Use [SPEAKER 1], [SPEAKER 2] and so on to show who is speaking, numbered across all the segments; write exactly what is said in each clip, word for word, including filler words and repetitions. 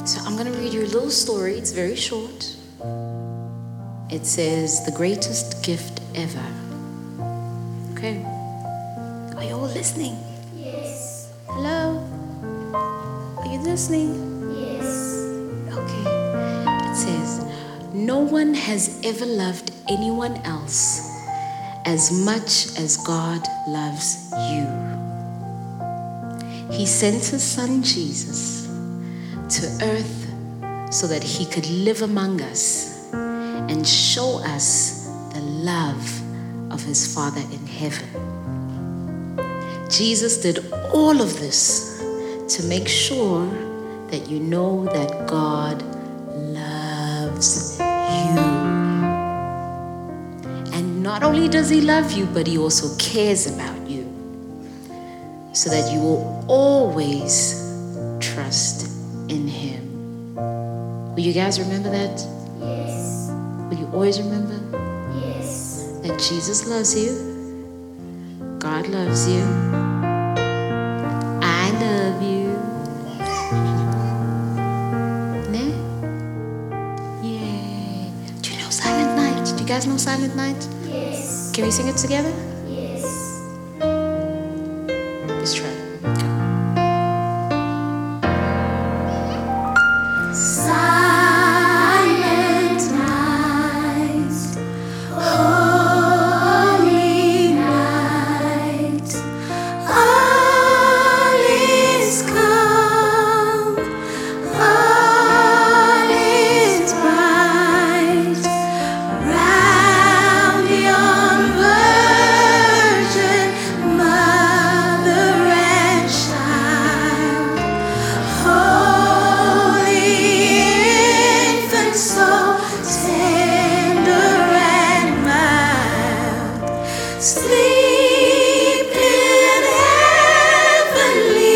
[SPEAKER 1] So I'm going to read you a little story. It's very short. It says, the greatest gift ever. Okay. Are you all listening?
[SPEAKER 2] Yes.
[SPEAKER 1] Hello? Are you listening?
[SPEAKER 2] Yes.
[SPEAKER 1] Okay. It says, no one has ever loved anyone else as much as God loves you. He sent his son Jesus to earth so that he could live among us and show us the love of his Father in heaven. Jesus did all of this to make sure that you know that God loves you. And not only does he love you, but he also cares about you, so that you will always trust in him. Will you guys remember that?
[SPEAKER 2] Yes.
[SPEAKER 1] Will you always remember
[SPEAKER 2] Yes.
[SPEAKER 1] that Jesus loves you, God loves you, I love you. Ne? Yeah. Do you know Silent Night? Do you guys know Silent Night?
[SPEAKER 2] Yes.
[SPEAKER 1] Can we sing it together?
[SPEAKER 2] Yes.
[SPEAKER 1] Let's try.
[SPEAKER 2] Silent night, holy night, all is calm, all is bright, round the young virgin, mother and child, holy infant, so tender and mild, sleep in heavenly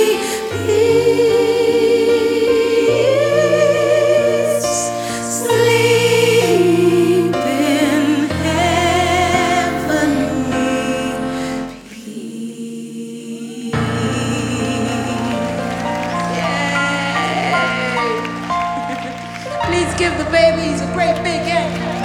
[SPEAKER 2] peace, sleep in heavenly peace.
[SPEAKER 1] Please give the babies a great big hand.